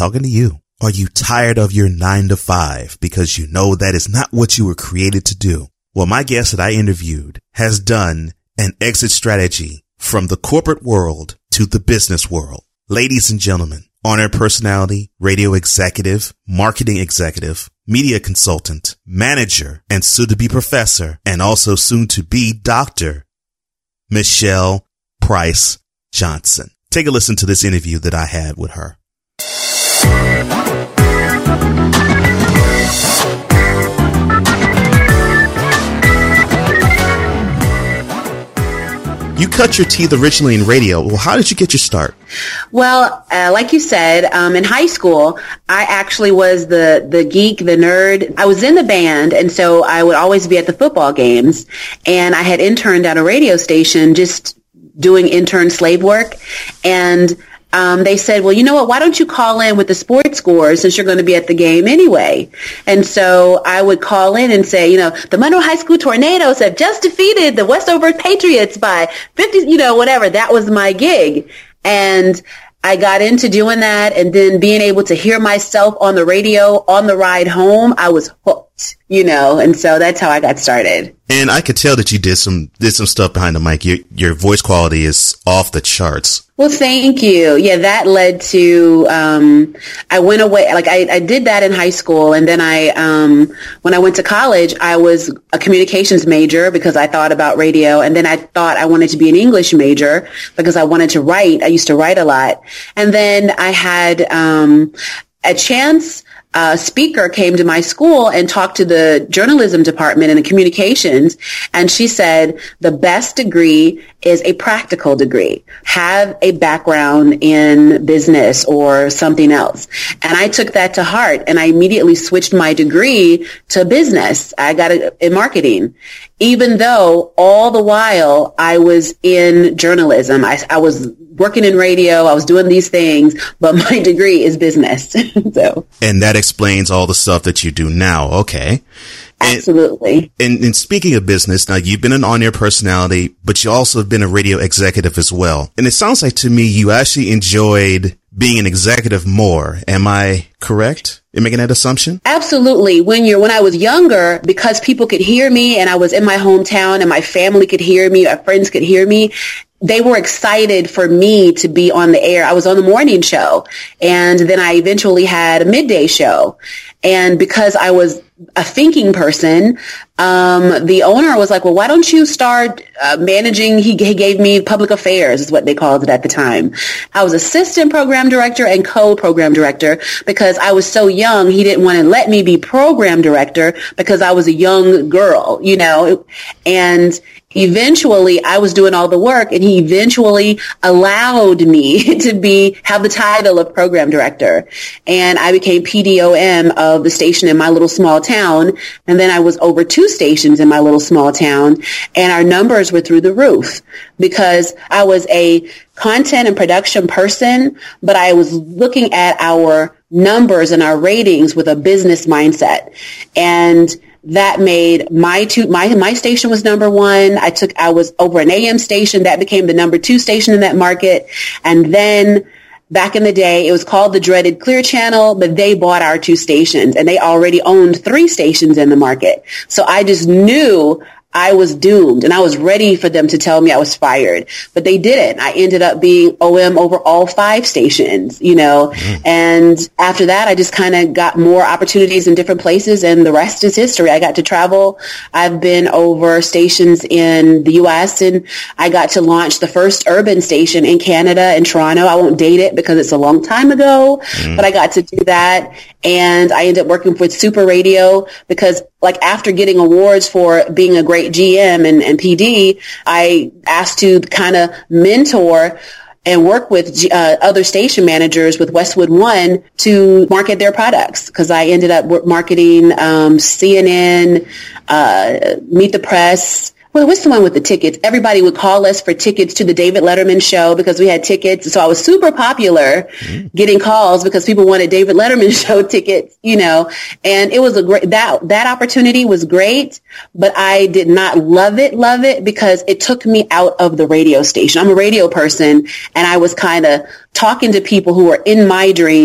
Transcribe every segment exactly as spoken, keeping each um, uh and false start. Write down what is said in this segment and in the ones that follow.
talking to you. Are you tired of your nine to five because you know that is not what you were created to do? Well, my guest that I interviewed has done an exit strategy from the corporate world to the business world. Ladies and gentlemen, on-air personality, radio executive, marketing executive, media consultant, manager, and soon-to-be professor, and also soon-to-be doctor, Michelle Price Johnson. Take a listen to this interview that I had with her. You cut your teeth originally in radio. Well, how did you get your start? Well, uh, like you said, um, in high school, I actually was the, the geek, the nerd. I was in the band, and so I would always be at the football games. And I had interned at a radio station just doing intern slave work. And Um, they said, well, you know what, why don't you call in with the sports scores since you're going to be at the game anyway? And so I would call in and say, you know, the Monroe High School Tornadoes have just defeated the Westover Patriots by fifty, you know, whatever. That was my gig. And I got into doing that, and then being able to hear myself on the radio on the ride home, I was hooked, you know, and so that's how I got started. And I could tell that you did some did some stuff behind the mic. Your your voice quality is off the charts. Well, thank you. Yeah, that led to, um, I went away, like I, I did that in high school. And then I, um, when I went to college, I was a communications major because I thought about radio. And then I thought I wanted to be an English major because I wanted to write. I used to write a lot. And then I had, um, a chance. A speaker came to my school and talked to the journalism department and the communications. And she said, the best degree is a practical degree. Have a background in business or something else. And I took that to heart, and I immediately switched my degree to business. I got it in marketing, even though all the while I was in journalism. I, I was working in radio. I was doing these things, but my degree is business. So, and that explains all the stuff that you do now. Okay. Absolutely. And, and, and speaking of business, now you've been an on-air personality, but you also have been a radio executive as well. And it sounds like to me you actually enjoyed being an executive more. Am I correct in making that assumption? Absolutely. When you're, when I was younger, because people could hear me and I was in my hometown and my family could hear me, my friends could hear me, they were excited for me to be on the air. I was on the morning show, and then I eventually had a midday show. And because I was a thinking person, um, the owner was like, well, why don't you start uh, managing? He, he gave me public affairs is what they called it at the time. I was assistant program director and co-program director because I was so young. He didn't want to let me be program director because I was a young girl, you know, and eventually I was doing all the work, and he eventually allowed me to be, have the title of program director. And I became P D O M of the station in my little small town. And then I was over two stations in my little small town, and our numbers were through the roof because I was a content and production person, but I was looking at our numbers and our ratings with a business mindset. And that made my two, my, my station was number one. I took, I was over an A M station that became the number two station in that market. And then back in the day, it was called the dreaded Clear Channel, but they bought our two stations and they already owned three stations in the market. So I just knew I was doomed, and I was ready for them to tell me I was fired, but they didn't. I ended up being O M over all five stations, you know, mm. and after that, I just kind of got more opportunities in different places, and the rest is history. I got to travel. I've been over stations in the U S, and I got to launch the first urban station in Canada, in Toronto. I won't date it because it's a long time ago, mm. but I got to do that, and I ended up working with Super Radio because, like, after getting awards for being a great G M and, and P D, I asked to kind of mentor and work with uh, other station managers with Westwood One to market their products, because I ended up marketing um, C N N, uh, Meet the Press. Well, what's the one with the tickets? Everybody would call us for tickets to the David Letterman show because we had tickets. So I was super popular mm. getting calls because people wanted David Letterman show tickets, you know, and it was a great, that, that opportunity was great, but I did not love it, love it because it took me out of the radio station. I'm a radio person, and I was kind of talking to people who were in my dream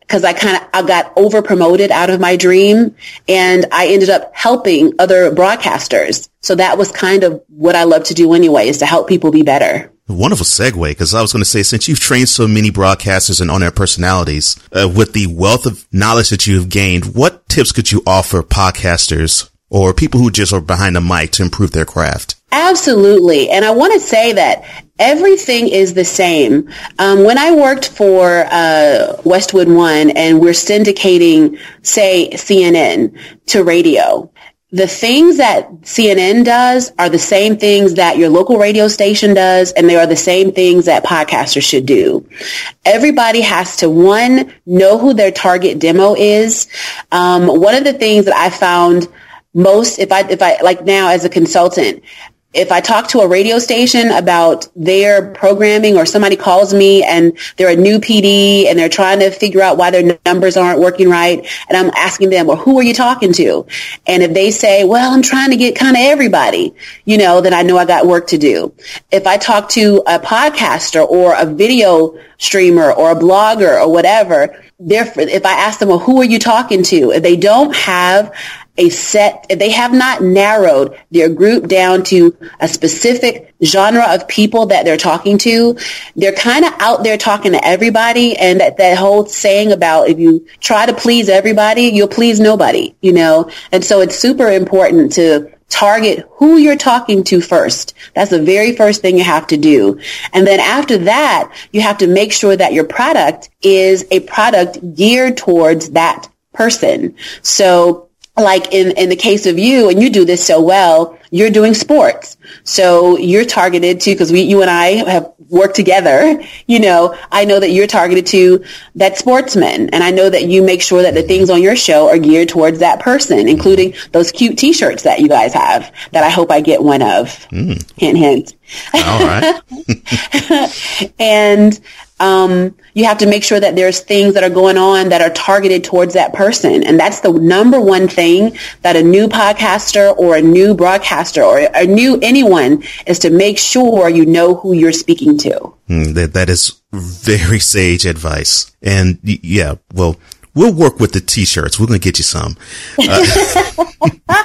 because I kind of, I got over promoted out of my dream, and I ended up helping other broadcasters. So that was kind of what I love to do anyway, is to help people be better. Wonderful segue, because I was going to say, since you've trained so many broadcasters and on-air personalities, uh, with the wealth of knowledge that you've gained, what tips could you offer podcasters or people who just are behind the mic to improve their craft? Absolutely. And I want to say that everything is the same. Um, when I worked for uh, Westwood One and we're syndicating, say, C N N to radio, the things that C N N does are the same things that your local radio station does, and they are the same things that podcasters should do. Everybody has to, one, know who their target demo is. Um, one of the things that I found most, if I, if I, like now as a consultant, if I talk to a radio station about their programming, or somebody calls me and they're a new P D and they're trying to figure out why their numbers aren't working right, and I'm asking them, well, who are you talking to? And if they say, well, I'm trying to get kind of everybody, you know, then I know I got work to do. If I talk to a podcaster or a video streamer or a blogger or whatever, therefore, if I ask them, well, who are you talking to? If they don't have a set, if they have not narrowed their group down to a specific genre of people that they're talking to, they're kind of out there talking to everybody. And that, that whole saying about if you try to please everybody, you'll please nobody, you know? And so it's super important to target who you're talking to first. That's the very first thing you have to do. And then after that, you have to make sure that your product is a product geared towards that person. So like in, in the case of you, and you do this so well, you're doing sports. So you're targeted to, because we, you and I have worked together, you know, I know that you're targeted to that sportsman. And I know that you make sure that the things on your show are geared towards that person, including those cute t-shirts that you guys have that I hope I get one of. Mm. Hint, hint. All right. And um, you have to make sure that there's things that are going on that are targeted towards that person. And that's the number one thing that a new podcaster or a new broadcaster or a new anyone is, to make sure you know who you're speaking to. Mm, that, that is very sage advice. And yeah, well, we'll work with the t-shirts. We're going to get you some. Uh,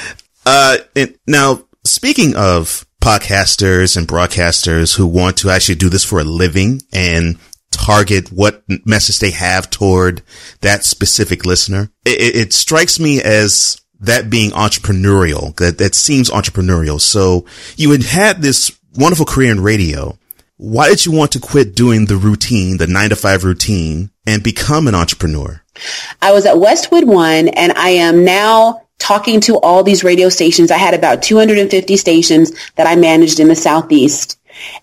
uh, and now, speaking of podcasters and broadcasters who want to actually do this for a living and target what message they have toward that specific listener, it, it strikes me as that being entrepreneurial. That, that seems entrepreneurial. So you had had this wonderful career in radio. Why did you want to quit doing the routine, the nine to five routine, and become an entrepreneur? I was at Westwood One, and I am now talking to all these radio stations. I had about two hundred fifty stations that I managed in the Southeast.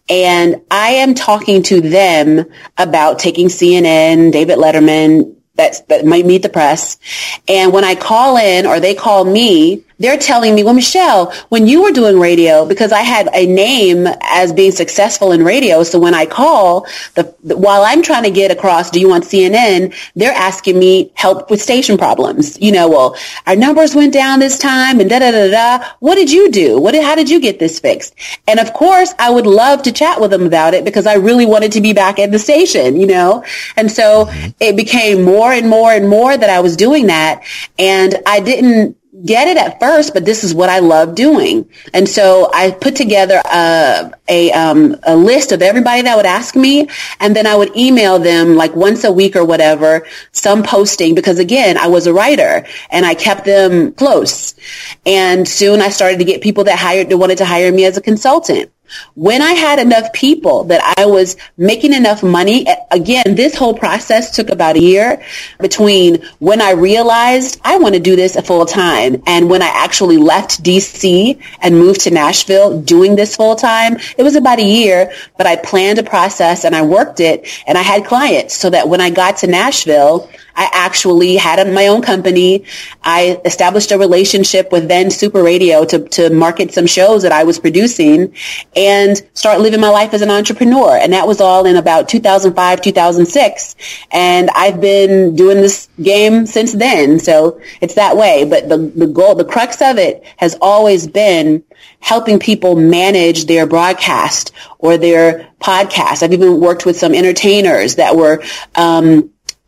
And I am talking to them about taking C N N, David Letterman, that, that might Meet the Press. And when I call in or they call me, they're telling me, well, Michelle, when you were doing radio, because I had a name as being successful in radio. So when I call, the, the while I'm trying to get across, do you want C N N? They're asking me help with station problems. You know, well, our numbers went down this time and da da da da. What did you do? What did, how did you get this fixed? And of course, I would love to chat with them about it because I really wanted to be back at the station, you know? And so mm-hmm. it became more and more and more that I was doing that. And I didn't get it at first, but this is what I love doing. And so I put together a, a, um, a list of everybody that would ask me, and then I would email them like once a week or whatever, some posting, because again, I was a writer and I kept them close. And soon I started to get people that hired, that wanted to hire me as a consultant. When I had enough people that I was making enough money, again, this whole process took about a year between when I realized I want to do this full time and when I actually left D C and moved to Nashville doing this full time. It was about a year, but I planned a process and I worked it and I had clients so that when I got to Nashville, I actually had my own company. I established a relationship with then Super Radio to, to market some shows that I was producing and start living my life as an entrepreneur. And that was all in about two thousand five, two thousand six. And I've been doing this game since then. So it's that way. But the, the goal, the crux of it has always been helping people manage their broadcast or their podcast. I've even worked with some entertainers that were, um,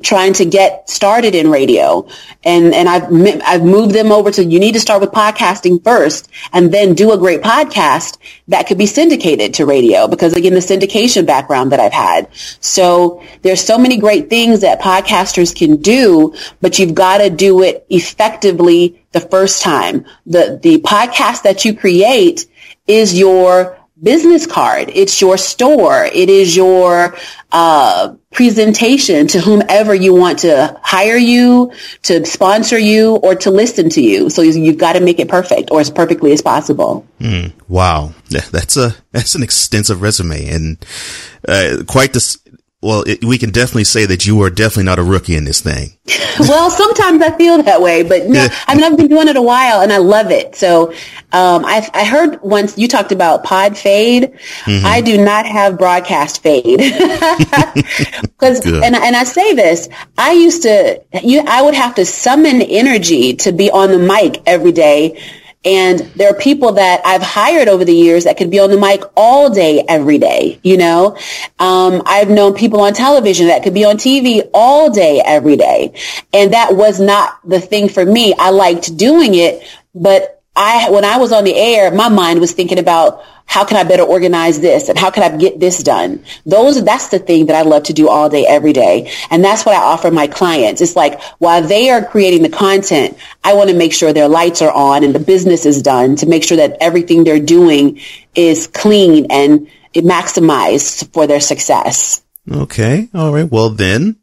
trying to get started in radio. And, and I've, I've moved them over to, you need to start with podcasting first and then do a great podcast that could be syndicated to radio, because again, the syndication background that I've had. So there's so many great things that podcasters can do, but you've got to do it effectively the first time. The, the podcast that you create is your business card. It's your store. It is your uh, presentation to whomever you want to hire you, to sponsor you, or to listen to you. So you've got to make it perfect, or as perfectly as possible. Mm, wow. Yeah, that's a that's an extensive resume, and uh, quite this. Well, it, we can definitely say that you are definitely not a rookie in this thing. Well, sometimes I feel that way, but no, I mean, I've been doing it a while and I love it. So, um, I, I heard once you talked about pod fade. Mm-hmm. I do not have broadcast fade. Cause, and, and I say this, I used to, you, I would have to summon energy to be on the mic every day. And there are people that I've hired over the years that could be on the mic all day, every day. You know, um, I've known people on television that could be on T V all day, every day. And that was not the thing for me. I liked doing it, but I, when I was on the air, my mind was thinking about how can I better organize this and how can I get this done? Those, that's the thing that I love to do all day, every day. And that's what I offer my clients. It's like, while they are creating the content, I want to make sure their lights are on and the business is done, to make sure that everything they're doing is clean and maximized for their success. Okay. All right. Well, then,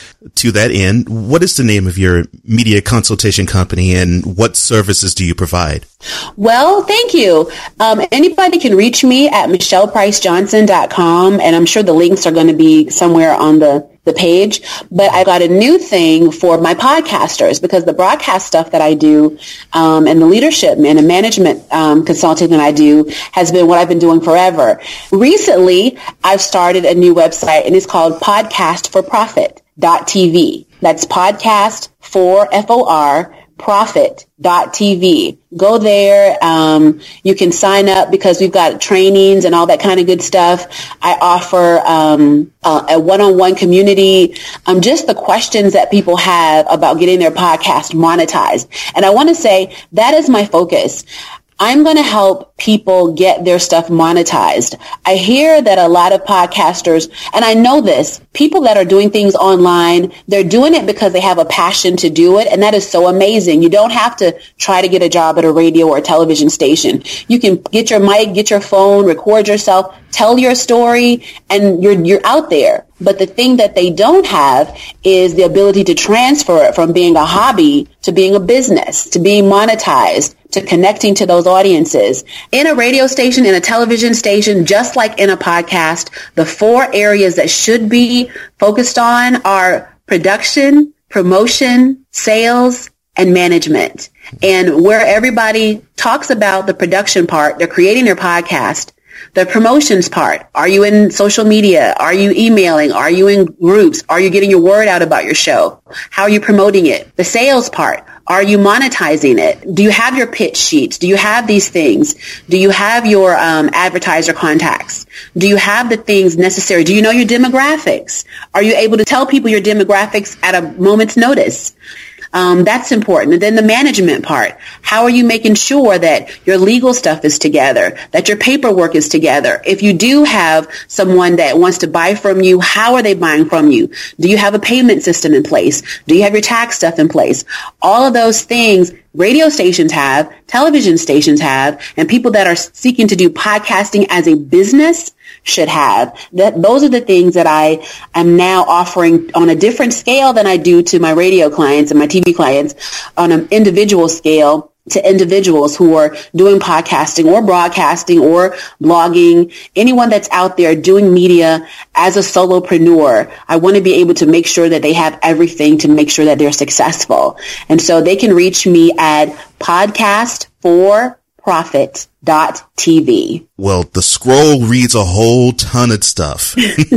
to that end, what is the name of your media consultation company and what services do you provide? Well, thank you. Um, anybody can reach me at michelle price johnson dot com, and I'm sure the links are going to be somewhere on the, the page. But I got a new thing for my podcasters, because the broadcast stuff that I do um, and the leadership and the management um, consulting that I do has been what I've been doing forever. Recently, I've started a new website, and it's called podcast for profit dot t v. That's podcast for F O R profit dot t v. Go there. Um, you can sign up because we've got trainings and all that kind of good stuff. I offer um, a, a one-on-one community, um, just the questions that people have about getting their podcast monetized. And I want to say that is my focus. I'm going to help people get their stuff monetized. I hear that a lot of podcasters, and I know this, people that are doing things online, they're doing it because they have a passion to do it. And that is so amazing. You don't have to try to get a job at a radio or a television station. You can get your mic, get your phone, record yourself, tell your story, and you're, you're out there. But the thing that they don't have is the ability to transfer it from being a hobby to being a business, to being monetized, to connecting to those audiences. In a radio station, in a television station, just like in a podcast, the four areas that should be focused on are production, promotion, sales, and management. And where everybody talks about the production part, they're creating their podcast. The promotions part, are you in social media? Are you emailing? Are you in groups? Are you getting your word out about your show? How are you promoting it? The sales part, are you monetizing it? Do you have your pitch sheets? Do you have these things? Do you have your um, advertiser contacts? Do you have the things necessary? Do you know your demographics? Are you able to tell people your demographics at a moment's notice? Um, that's important. And then the management part. How are you making sure that your legal stuff is together, that your paperwork is together? If you do have someone that wants to buy from you, how are they buying from you? Do you have a payment system in place? Do you have your tax stuff in place? All of those things radio stations have, television stations have, and people that are seeking to do podcasting as a business should have. That those are the things that I am now offering on a different scale than I do to my radio clients and my T V clients, on an individual scale to individuals who are doing podcasting or broadcasting or blogging, anyone that's out there doing media as a solopreneur. I want to be able to make sure that they have everything to make sure that they're successful. And so they can reach me at podcast for profit dot t v. Well, the scroll reads a whole ton of stuff.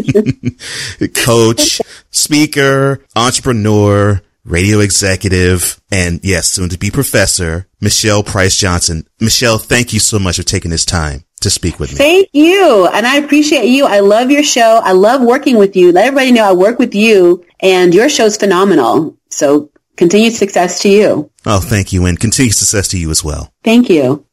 Coach, speaker, entrepreneur, radio executive, and yes, soon to be professor, Michelle Price Johnson. Michelle, thank you so much for taking this time to speak with me. Thank you. And I appreciate you. I love your show. I love working with you. Let everybody know I work with you, and your show's phenomenal. So continued success to you. Oh, thank you. And continued success to you as well. Thank you.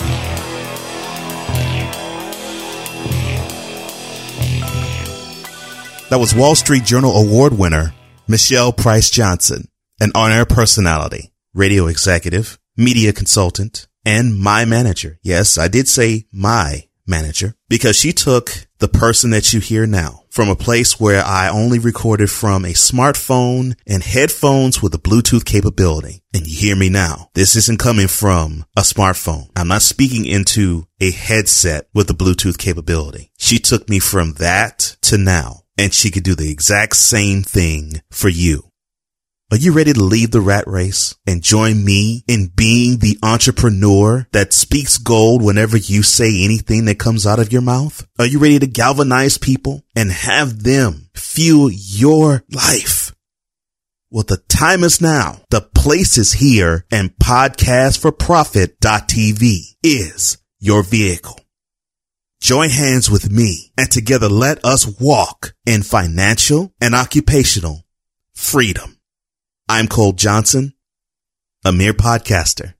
That was Wall Street Journal Award winner Michelle Price Johnson, an on-air personality, radio executive, media consultant, and my manager. Yes, I did say my manager, because she took the person that you hear now from a place where I only recorded from a smartphone and headphones with a Bluetooth capability. And you hear me now. This isn't coming from a smartphone. I'm not speaking into a headset with a Bluetooth capability. She took me from that to now, and she could do the exact same thing for you. Are you ready to leave the rat race and join me in being the entrepreneur that speaks gold whenever you say anything that comes out of your mouth? Are you ready to galvanize people and have them fuel your life? Well, the time is now. The place is here, and podcast for profit dot t v is your vehicle. Join hands with me, and together let us walk in financial and occupational freedom. I'm Cole Johnson, a mere podcaster,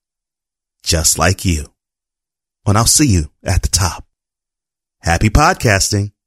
just like you. And I'll see you at the top. Happy podcasting.